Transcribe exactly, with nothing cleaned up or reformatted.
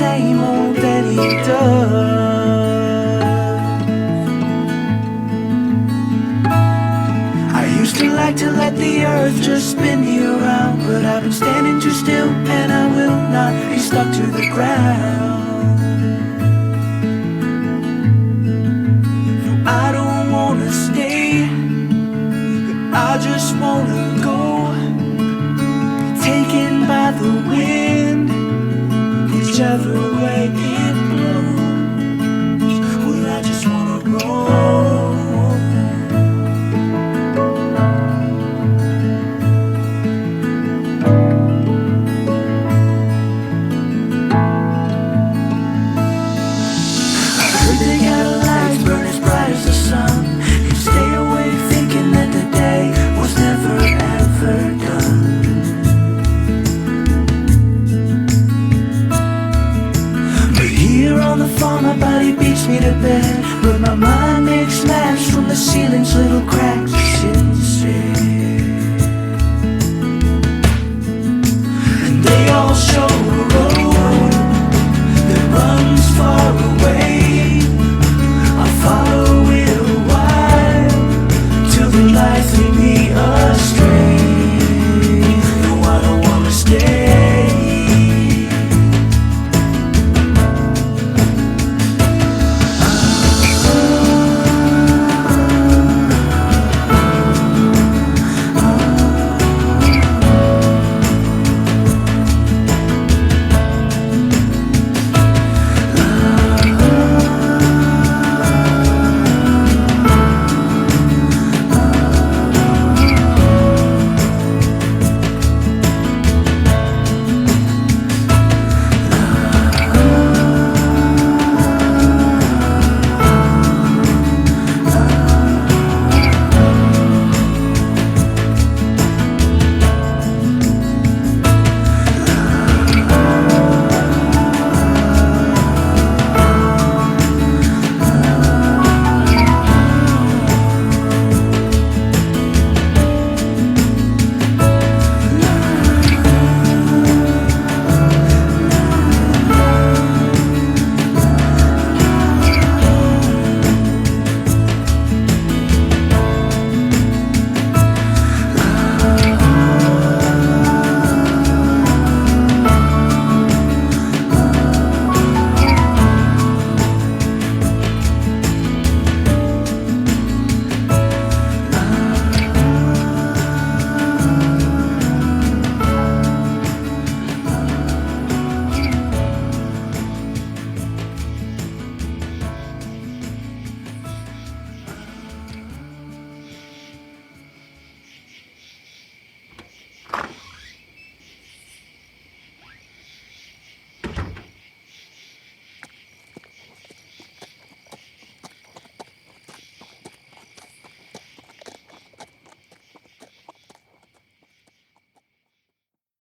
same old that he does. I used to like to let the earth just spin me around, but I've been standing too still and I will not be stuck to the ground. No, I don't wanna stay, I just wanna go, taken by the wind, whichever way it blows. Well, I just wanna roll. I heard they got lights burn as bright as the sun. You stay awake thinking that the day was never ever done. Here on the farm, my body beats me to bed, but my mind makes maps from the ceiling's little cracks instead. And they all show